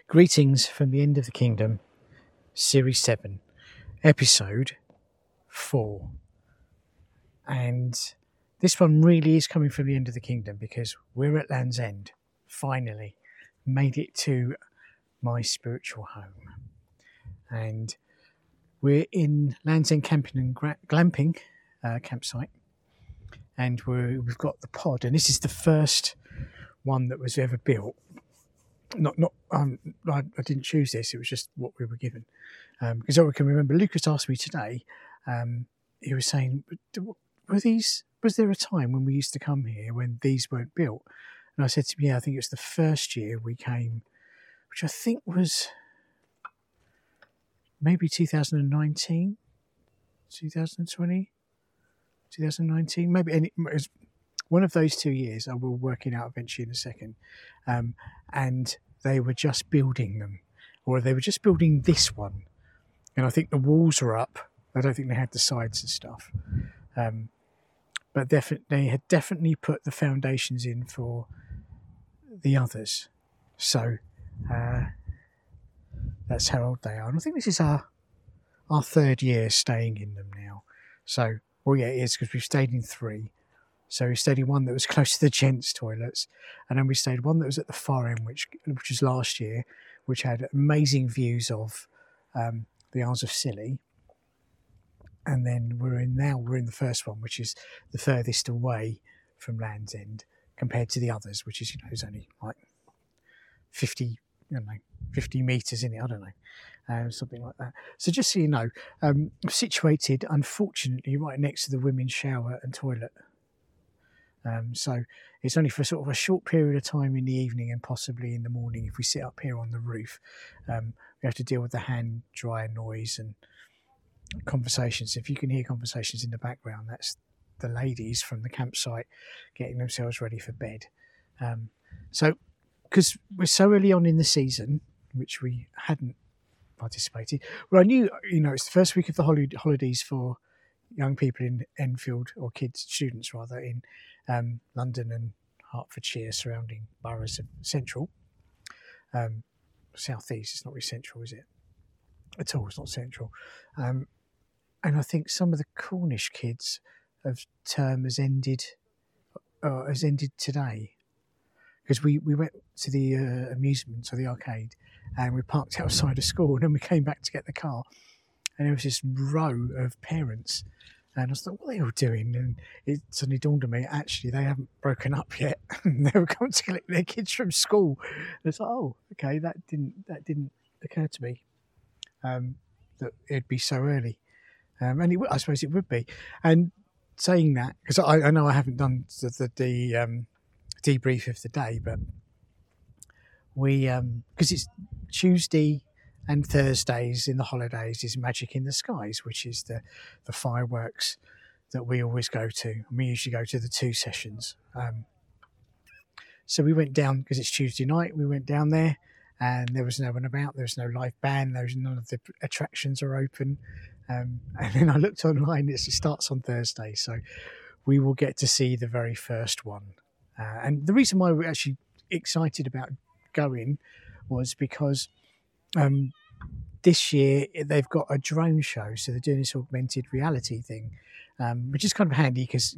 Greetings from the End of the Kingdom, Series 7, Episode 4. And this one really is coming from the End of the Kingdom because we're at Land's End, finally. Made it to my spiritual home. And we're in Land's End Camping and Glamping campsite. And we've got the pod, and this is the first one that was ever built. I didn't choose this. It was just what we were given. Because I can remember Lucas asked me today. He was saying, was there a time when we used to come here when these weren't built? And I said to him, yeah, I think it was the first year we came, which I think was maybe 2019, 2020, 2019, maybe. And it was one of those 2 years. I will work it out eventually in a second. And they were just building them, or they were just building this one. And I think the walls are up. I don't think they had the sides and stuff. But they had definitely put the foundations in for the others. So that's how old they are. And I think this is our third year staying in them now. So, well, yeah, it is, because we've stayed in 3. So we stayed in one that was close to the gents' toilets, and then we stayed one that was at the far end, which was last year, which had amazing views of the Isles of Scilly. And then we're in the first one, which is the furthest away from Land's End compared to the others, which is, is only like 50 metres in it, I don't know, something like that. So just so you know, situated, unfortunately, right next to the women's shower and toilet. So it's only for sort of a short period of time in the evening and possibly in the morning. If we sit up here on the roof, we have to deal with the hand dryer noise and conversations. If you can hear conversations in the background, that's the ladies from the campsite getting themselves ready for bed. So because we're so early on in the season, which we hadn't participated, well, I knew, it's the first week of the holidays for young people in Enfield, or students rather, in London and Hertfordshire, surrounding boroughs of Central. South East, it's not really Central, is it? At all, it's not Central. And I think some of the Cornish kids' term has ended today. Because we went to the amusement, or the arcade, and we parked outside of school, and then we came back to get the car. And there was this row of parents. And I was like, what are they all doing? And it suddenly dawned on me, actually, they haven't broken up yet. They were coming to collect their kids from school. And it's like, oh, okay, that didn't occur to me, that it'd be so early. And I suppose it would be. And saying that, because I know I haven't done the debrief of the day, but we, because it's Tuesday and Thursdays in the holidays is Magic in the Skies, which is the fireworks that we always go to. And we usually go to the 2 sessions. So we went down, because it's Tuesday night, we went down there, and there was no one about. There was no live band. None of the attractions are open. And then I looked online, it starts on Thursday. So we will get to see the very first one. And the reason why we're actually excited about going was because this year they've got a drone show, so they're doing this augmented reality thing, which is kind of handy because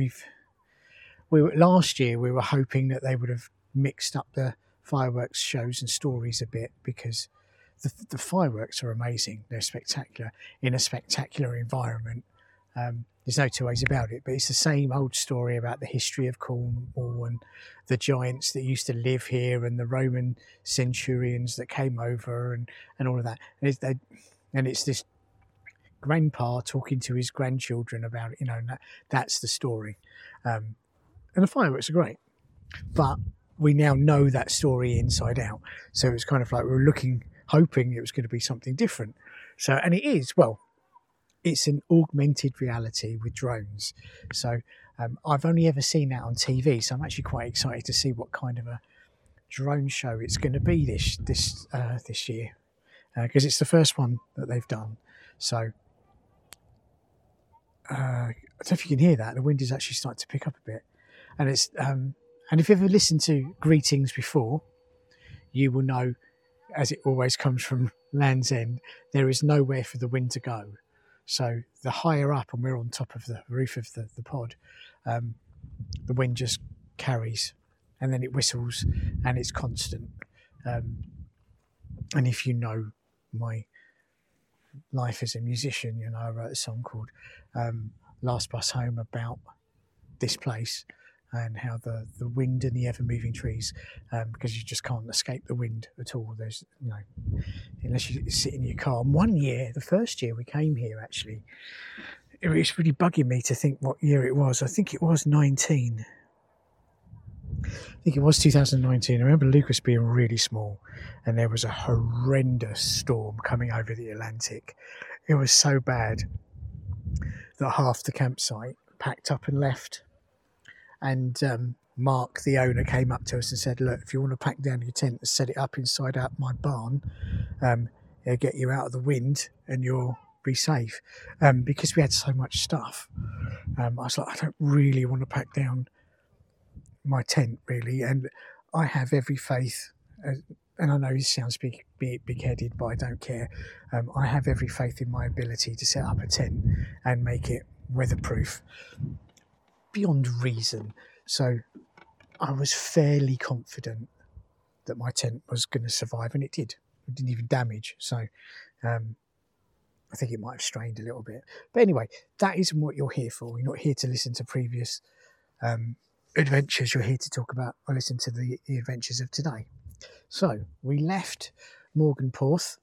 last year we were hoping that they would have mixed up the fireworks shows and stories a bit, because the fireworks are amazing. They're spectacular in a spectacular environment. There's no two ways about it, but it's the same old story about the history of Cornwall and the giants that used to live here and the Roman centurions that came over and all of that. And it's this grandpa talking to his grandchildren about it, and that's the story. And the fireworks are great, but we now know that story inside out. So it's kind of like we were hoping it was going to be something different. So, and it is, well, it's an augmented reality with drones. So I've only ever seen that on TV. So I'm actually quite excited to see what kind of a drone show it's going to be this year, because it's the first one that they've done. So I don't know if you can hear that. The wind is actually starting to pick up a bit, and it's and if you've ever listened to Greetings before, you will know as it always comes from Land's End, there is nowhere for the wind to go. So the higher up, and we're on top of the roof of the pod, the wind just carries, and then it whistles, and it's constant. And if you know my life as a musician, you know, I wrote a song called Last Bus Home about this place and how the wind and the ever-moving trees, because you just can't escape the wind at all. There's, you know, unless you sit in your car. And one year, the first year we came here, actually, it was really bugging me to think what year it was. I think it was 19. I think it was 2019. I remember Lucas being really small, and there was a horrendous storm coming over the Atlantic. It was so bad that half the campsite packed up and left. And Mark, the owner, came up to us and said, look, if you want to pack down your tent and set it up inside out my barn, it'll get you out of the wind and you'll be safe. Because we had so much stuff, I was like, I don't really want to pack down my tent, really. And I have every faith, and I know this sounds big-headed, but I don't care. I have every faith in my ability to set up a tent and make it weatherproof beyond reason. So I was fairly confident that my tent was going to survive, and it did. It didn't even damage. So I think it might have strained a little bit. But anyway, that isn't what you're here for. You're not here to listen to previous adventures. You're here to talk about or listen to the adventures of today. So we left Morganporth.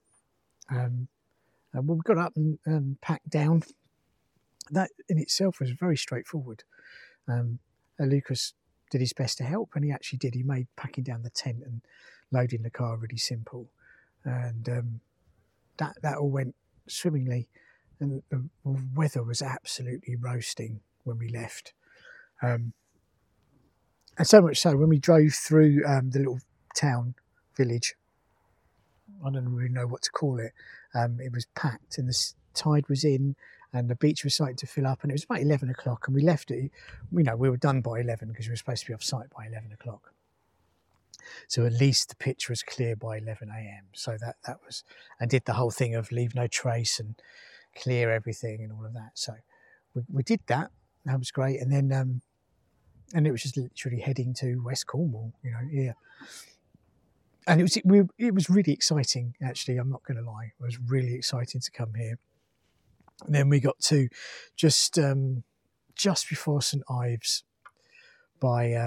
We got up and packed down. That in itself was very straightforward. Lucas did his best to help, and he actually did. He made packing down the tent and loading the car really simple, and that all went swimmingly. And the weather was absolutely roasting when we left, and so much so when we drove through the little town village, I don't really know what to call it. It was packed, and the tide was in. And the beach was starting to fill up, and it was about 11 o'clock, and we left it. We were done by 11 because we were supposed to be off site by 11 o'clock. So at least the pitch was clear by 11 a.m. So that was, and did the whole thing of leave no trace and clear everything and all of that. So we did that. That was great. And then, and it was just literally heading to West Cornwall, you know, here. And it was really exciting, actually. I'm not going to lie. It was really exciting to come here. And then we got to just before St Ives by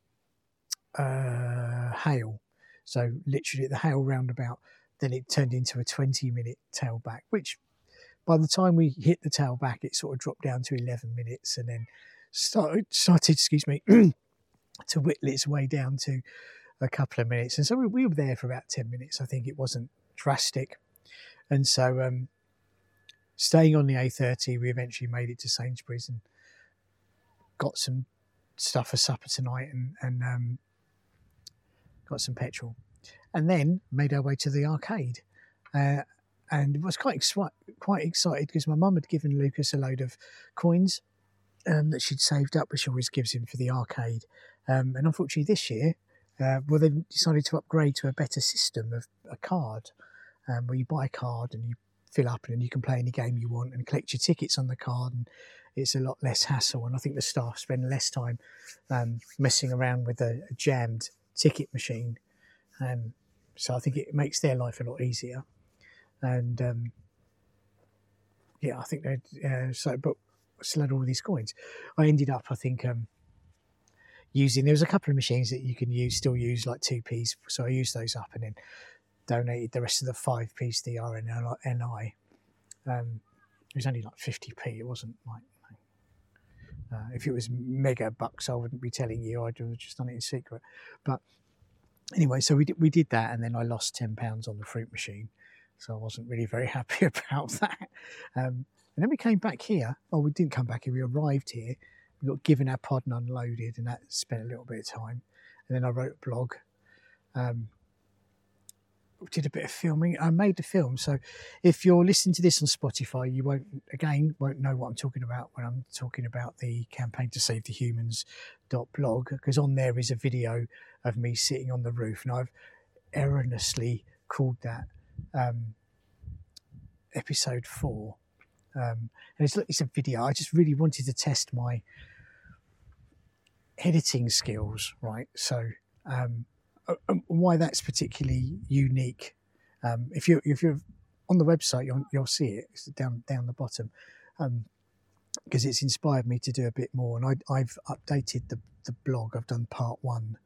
Hale. So literally at the Hale roundabout, then it turned into a 20-minute tailback, which by the time we hit the tailback, it sort of dropped down to 11 minutes and then started to whittle its way down to a couple of minutes. And so we were there for about 10 minutes. I think it wasn't drastic. And so staying on the A30, we eventually made it to Sainsbury's and got some stuff for supper tonight and got some petrol. And then made our way to the arcade. And was quite excited because my mum had given Lucas a load of coins that she'd saved up, which she always gives him for the arcade. And unfortunately this year, they decided to upgrade to a better system of a card, where you buy a card and you fill up and then you can play any game you want and collect your tickets on the card, and it's a lot less hassle. And I think the staff spend less time messing around with a jammed ticket machine. So I think it makes their life a lot easier. And I think they but still had all these coins. I ended up, I think, using, there was a couple of machines that you can still use like 2p's, so I used those up and then donated the rest of the 5p's to the RNLI. It was only like 50p. It wasn't like, if it was mega bucks, I wouldn't be telling you. I'd have just done it in secret. But anyway, so we did that, and then I lost £10 on the fruit machine, so I wasn't really very happy about that. And then we came back here. Oh, we didn't come back here. We arrived here. We got given our pod and unloaded, and that spent a little bit of time. And then I wrote a blog. Did a bit of filming. I made the film. So if you're listening to this on Spotify, you won't know what I'm talking about when I'm talking about the campaign to save the humans.blog, because on there is a video of me sitting on the roof, and I've erroneously called that episode 4. And it's a video. I just really wanted to test my editing skills, right? So why that's particularly unique. If you're on the website, you'll see it. It's down the bottom, because it's inspired me to do a bit more. And I've updated the blog. I've done part 1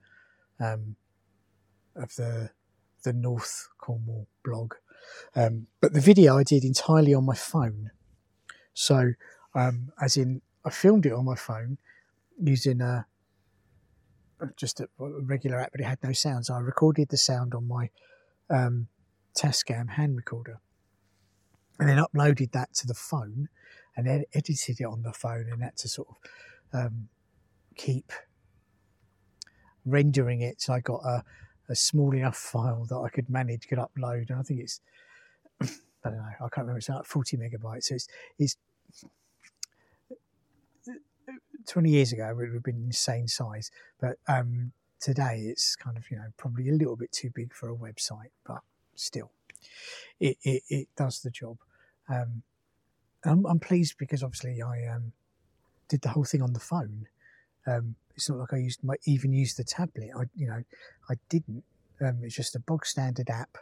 of the North Cornwall blog, but the video I did entirely on my phone. So, as in, I filmed it on my phone using just a regular app, but it had no sound. So I recorded the sound on my Tascam hand recorder, and then uploaded that to the phone, and then edited it on the phone, and had to sort of keep rendering it. So I got a small enough file that I could upload, and I think it's I don't know, I can't remember, it's like 40 megabytes. So it's 20 years ago it would have been insane size, but today it's kind of, probably a little bit too big for a website, but still it does the job. I'm pleased because obviously I did the whole thing on the phone. It's not like I even used the tablet. I didn't. It's just a bog standard app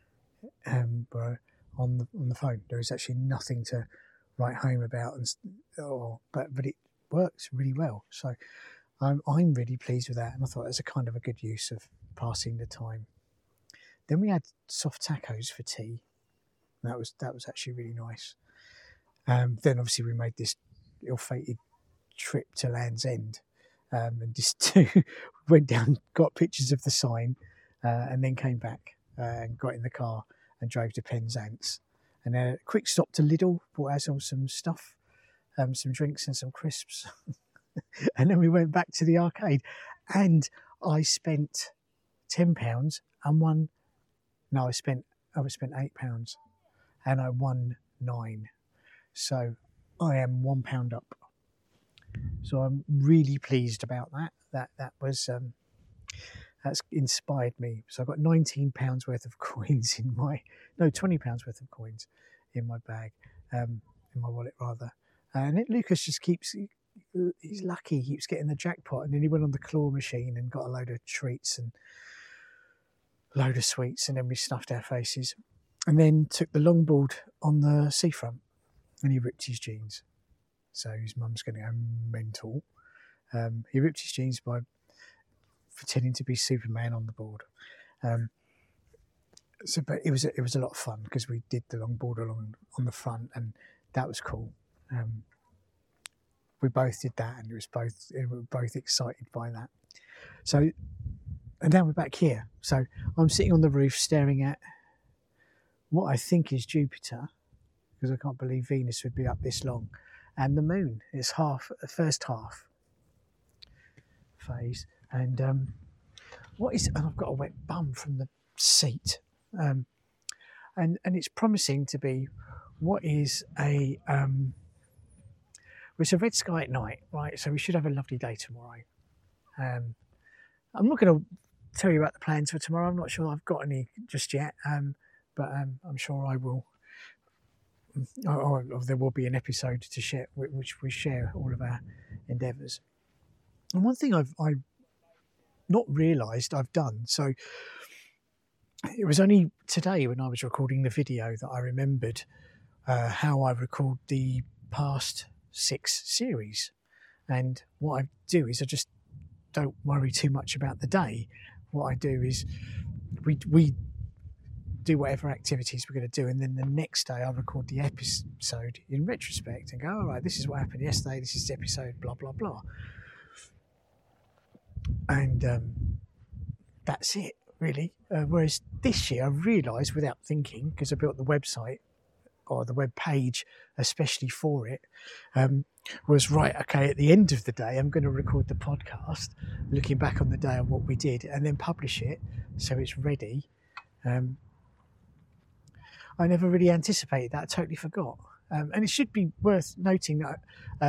on the phone. There is actually nothing to write home about, but it works really well. So I'm really pleased with that, and I thought it was a kind of a good use of passing the time. Then we had soft tacos for tea. That was actually really nice. Then obviously we made this ill-fated trip to Land's End, and just went down, got pictures of the sign, and then came back and got in the car and drove to Penzance, and then a quick stop to Lidl, bought ourselves some stuff, some drinks and some crisps, and then we went back to the arcade, and I spent £10 and won. No, I spent £8 and I won 9. So I am £1 up. So I'm really pleased about that. That was that's inspired me. So I've got £19 worth of coins £20 worth of coins in my bag, in my wallet rather. And Lucas just he's lucky, he keeps getting the jackpot. And then he went on the claw machine and got a load of treats and a load of sweets, and then we snuffed our faces. And then took the longboard on the seafront, and he ripped his jeans. So his mum's going to go mental. He ripped his jeans by pretending to be Superman on the board. But it was a lot of fun because we did the longboard along on the front, and that was cool. We both did that, and we were both excited by that. So, and now we're back here. So I'm sitting on the roof staring at what I think is Jupiter, because I can't believe Venus would be up this long, and the moon is the first half phase. And and I've got a wet bum from the seat, and it's promising to be what is it's a red sky at night, right? So we should have a lovely day tomorrow. I'm not going to tell you about the plans for tomorrow. I'm not sure I've got any just yet, but I'm sure I will. There will be an episode to share, which we share all of our endeavours. And one thing I've not realised I've done, so it was only today when I was recording the video that I remembered how I record the past 6 series. And what I do is I just don't worry too much about the day. What I do is we do whatever activities we're going to do, and then the next day I record the episode in retrospect and go, all right, this is what happened yesterday, this is the episode, blah blah blah. And that's it, really. Whereas this year I realised without thinking, because I built the website or the web page especially for it, was right, okay, at the end of the day I'm going to record the podcast looking back on the day of what we did, and then publish it so it's ready. I never really anticipated that. I totally forgot. And it should be worth noting that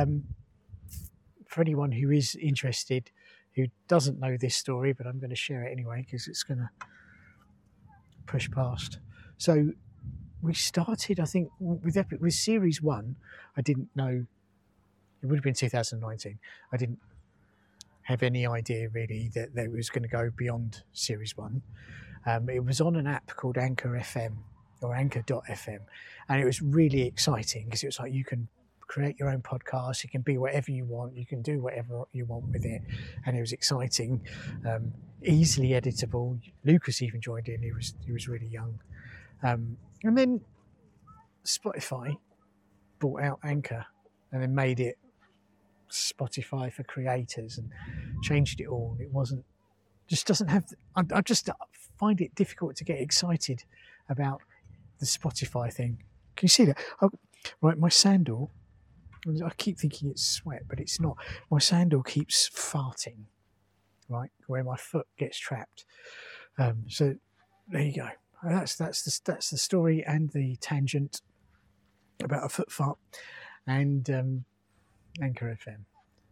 for anyone who is interested, who doesn't know this story, but I'm going to share it anyway because it's going to push past. So we started, I think, with Series 1. I didn't know, it would have been 2019. I didn't have any idea really that it was going to go beyond Series 1. It was on an app called Anchor FM or Anchor.fm, and it was really exciting because it was like you can create your own podcast, you can be whatever you want, you can do whatever you want with it, and it was exciting, easily editable. Lucas even joined in. He was really young, and then Spotify bought out Anchor and then made it Spotify for creators and changed it all. It doesn't have. I just find it difficult to get excited about the Spotify thing. Can you see that? Oh, right, my sandal. I keep thinking it's sweat, but it's not. My sandal keeps farting, right, where my foot gets trapped. So there you go. That's the story and the tangent about a foot fart and Anchor FM.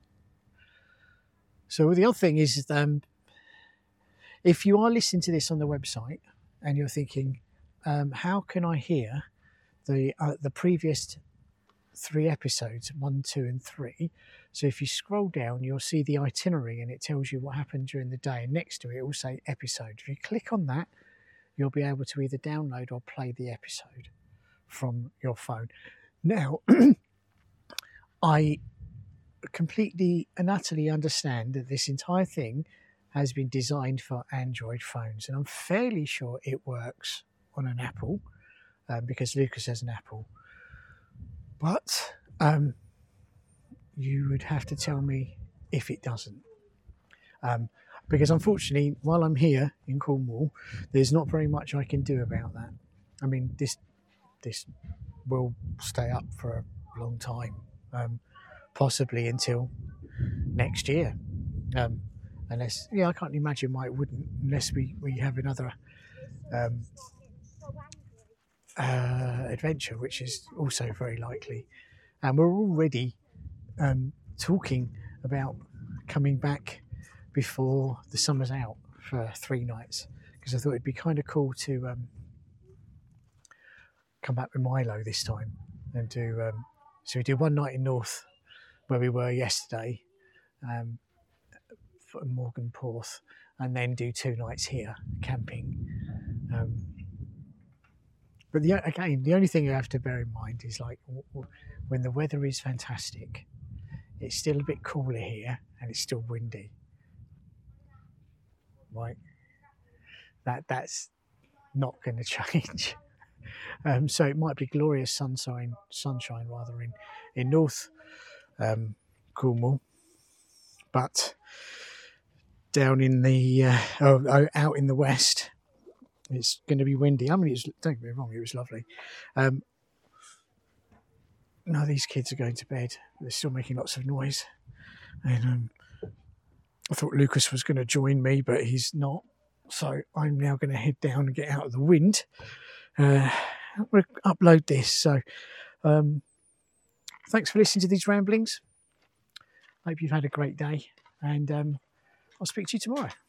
So the other thing is, if you are listening to this on the website and you're thinking, how can I hear the previous 3 episodes, 1, 2, and 3? So if you scroll down, you'll see the itinerary and it tells you what happened during the day. And next to it, it will say episode. If you click on that, you'll be able to either download or play the episode from your phone. Now, I completely and utterly understand that this entire thing has been designed for Android phones, and I'm fairly sure it works on an Apple, because Lucas has an Apple. But you would have to tell me if it doesn't. Because unfortunately, while I'm here in Cornwall, there's not very much I can do about that. I mean, this will stay up for a long time, possibly until next year. Unless, I can't imagine why it wouldn't, unless we have another adventure, which is also very likely. And we're already talking about coming back before the summer's out for 3 nights, because I thought it'd be kind of cool to come back with Milo this time and do so we do 1 night in North where we were yesterday, for Morgan Porth, and then do 2 nights here camping. But the only thing you have to bear in mind is, like, when the weather is fantastic, it's still a bit cooler here and it's still windy. Right? That's not going to change. So it might be glorious sunshine rather in North Cornwall, but down in the out in the west, it's going to be windy. I mean, don't get me wrong, it was lovely. No, these kids are going to bed. They're still making lots of noise. And I thought Lucas was going to join me, but he's not. So I'm now going to head down and get out of the wind. I'm going to upload this. So thanks for listening to these ramblings. Hope you've had a great day. And I'll speak to you tomorrow.